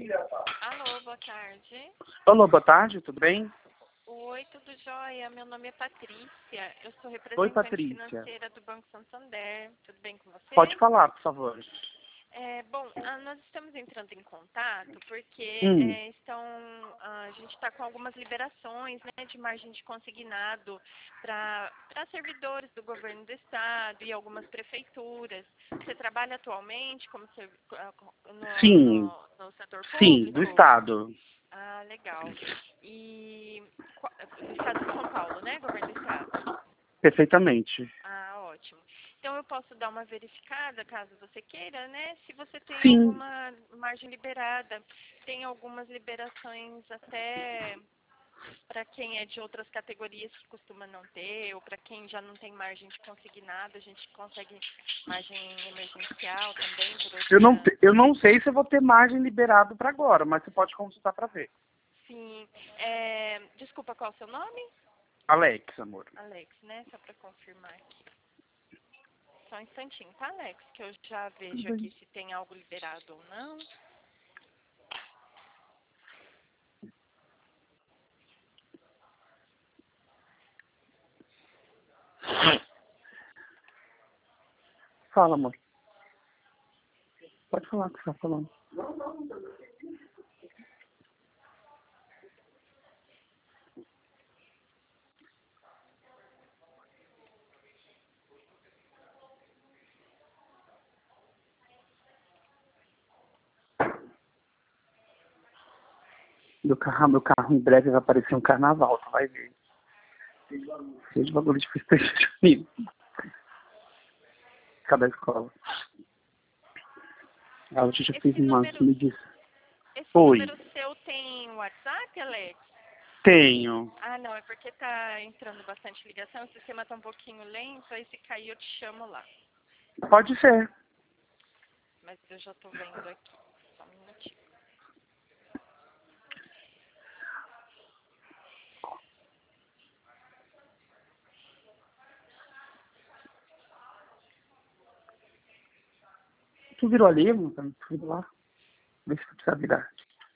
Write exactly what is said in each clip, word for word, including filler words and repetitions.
Alô, boa tarde. Alô, boa tarde, tudo bem? Oi, tudo jóia? Meu nome é Patrícia. Eu sou Oi, representante Patrícia. financeira do Banco Santander. Tudo bem com você? Pode falar, por favor. É, bom, ah, nós estamos entrando em contato porque Hum. é, estão, ah, a gente está com algumas liberações, né, de margem de consignado para servidores do governo do estado e algumas prefeituras. Você trabalha atualmente como servi- ah, no, Sim, no, no setor sim, do público? Estado. Ah, legal. E qua- do estado de São Paulo, né? Governo do estado. Perfeitamente. Ah, ótimo. Então eu posso dar uma verificada, caso você queira, né? Se você tem Sim, alguma margem liberada. Tem algumas liberações até para quem é de outras categorias que costuma não ter, ou para quem já não tem margem de consignado, a gente consegue margem emergencial também por eu não, outra. te- eu não sei se eu vou ter margem liberado para agora, mas você pode consultar para ver. Sim. É, desculpa, qual é o seu nome? Alex, amor. Alex, né? Só para confirmar aqui. Só um instantinho, tá, Alex? Que eu já Tudo vejo bem. aqui se tem algo liberado ou não. Fala, amor. Pode falar o que você está falando. Meu carro, meu carro em breve vai aparecer um carnaval, tu vai ver. Cheio de bagulho de festejo comigo. Cada escola. A hoje já fiz Esse umas número, medidas. esse Oi, número seu tem WhatsApp, Alex? tenho. Ah, não, é porque tá entrando bastante ligação, o sistema tá um pouquinho lento, aí se cair eu te chamo lá. Pode ser. Mas eu já tô vendo aqui. Só um minutinho. Tu virou ali, mano? Tu virou lá? Vê se tu precisa virar.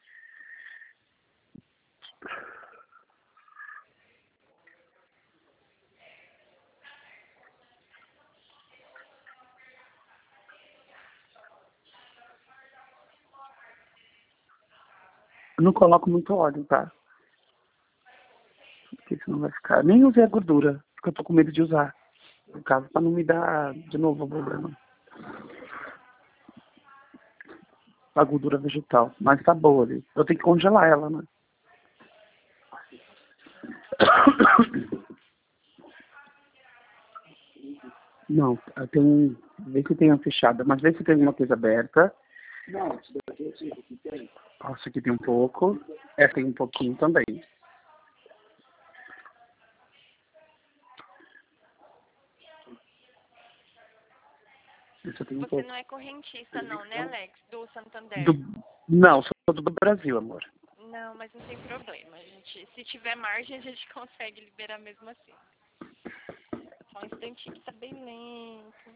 Eu não coloco muito óleo, tá? Porque senão vai ficar... Nem usei a gordura, porque eu tô com medo de usar. No caso, pra não me dar de novo o problema. A gordura vegetal. Mas tá boa ali. Eu tenho que congelar ela, né? Não, tem um... Vê se tem uma fechada, mas vê se tem alguma coisa aberta. Não, isso daqui eu sei que tem. Essa aqui tem um pouco. Essa tem um pouquinho também. Essa tem um Você pouco. não é correntista não, né, Alex? Do Do... Santander. Não, sou do Brasil, amor. Não, mas não tem problema. A gente, se tiver margem, a gente consegue liberar mesmo assim. Só um instantinho que tá bem lento.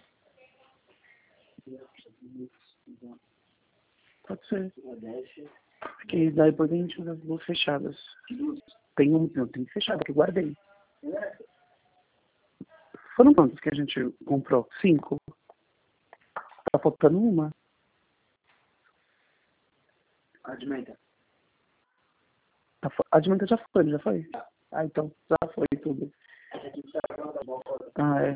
Pode ser. Porque daí depois a gente usa as luzes fechadas. Tem um, não, tem fechado que eu guardei. Foram quantos que a gente comprou? Cinco. Tá faltando uma. A de menta. A de menta já foi, não já foi? Ah, então já foi tudo. Ah, é.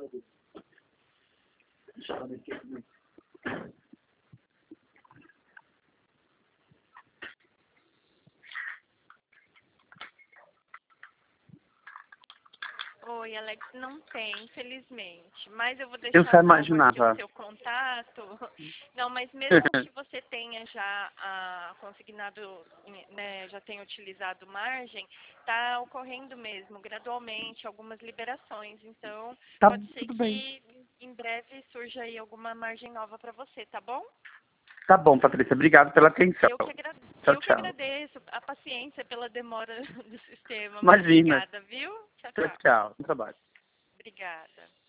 Oi, Alex, não tem, infelizmente. Mas eu vou Eu deixar só salvo aqui o imaginava. seu contato. Não, mas mesmo que você tenha já ah, consignado, né, já tenha utilizado margem, está ocorrendo mesmo, gradualmente, algumas liberações. Então, Tá, pode ser tudo bem. que em breve surja aí alguma margem nova para você, tá bom? Tá bom, Patrícia. Obrigado pela atenção. Eu que, agra Tchau, eu que tchau. agradeço a paciência pela demora do sistema, mas Imagina. obrigada, viu? Tchau, Tchau, tchau. tchau. Bom trabalho. Obrigada.